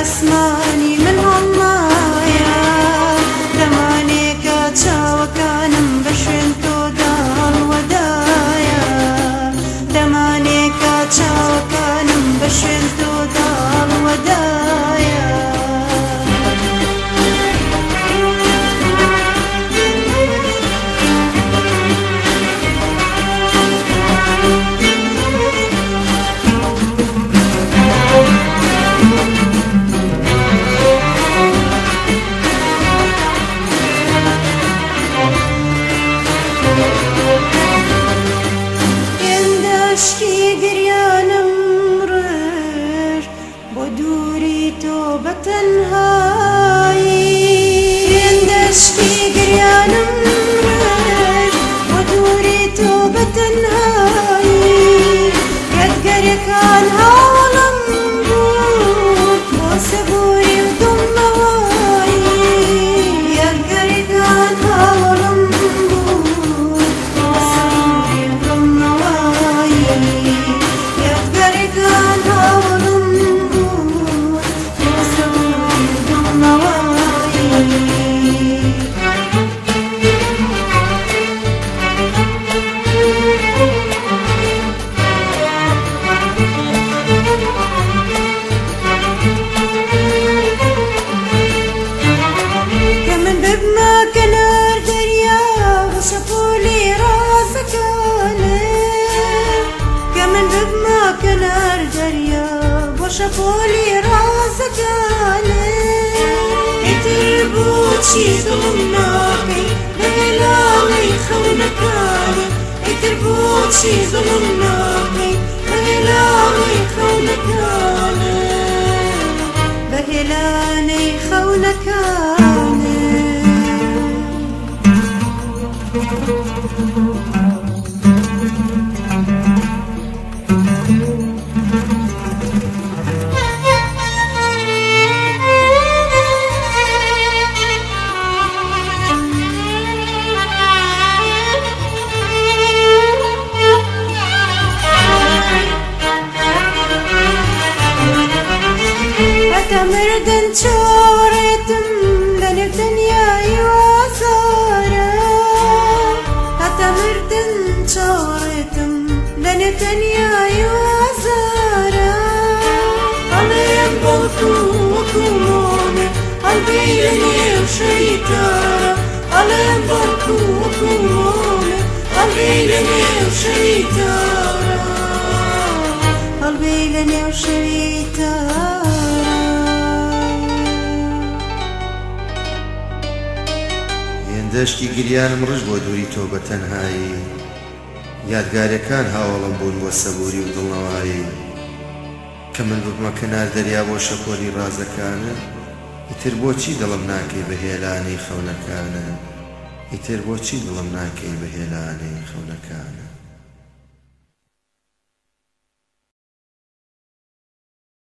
ئاسمانی من هەڵمایە دەمانێکە چاوەکانم بە شوێن تۆدا هەڵوەدایە دەمانێکە چاوەکانم بە شوێن تۆدا هەڵوەدایە عشقی گریانم ڕژ بۆ دووری تۆ بە تەنهایی عشقی گریانم ڕژ بۆ دووری تۆ بە تەنهایی یادگاریەکان هەوڵم بوو بۆ سەبووری و دڵنەوایی یادگاریەکان هەوڵم بوو بۆ سەبووری و دڵنەوایی یادگاریەکان هەوڵم بوو بۆ سەبووری و دڵنەوایی ببمە کەنار دەریا بۆ شەپۆلی ڕازەکانت کە من ببمە کەنار دەریا بۆ شەپۆلی ڕازەکانت ئیتر بۆچی دڵم ناکەی بە هێلاوەی خەونەکانت ئیتر بۆچی دڵم ناکەی بە هێلاوەی خەونەکانت بە هێلانەی خەونەکانت هەتا مردن چۆڕێتم لەنێو تەنیایی وازارە هەتا مردن چۆڕێتم لەنێو تەنیایی وازارە هەڵێم بەڵکو وەکو مۆمێ هەڵبێی لەنێو شەریتارە هەڵێم بەڵکو وەکو مۆمێ هەڵبێی لەنێو شەریتارە هەڵبێی لەنێو شەریتارە دەشتی گریانم ڕژ بۆ دووری تۆ بە تەنهایی یادگاریەکان هاوڵم بوون بۆ سەبووری و دڵنەوایی کە من ببمە کەنار دەریا بۆ شەپۆلی ڕازەکانە ئیتر بۆچی دڵم ناکەی بە هێلانەی خەونەکانە ئیتر بۆچی دڵم ناکەی بە هێلانەی خەونەکانە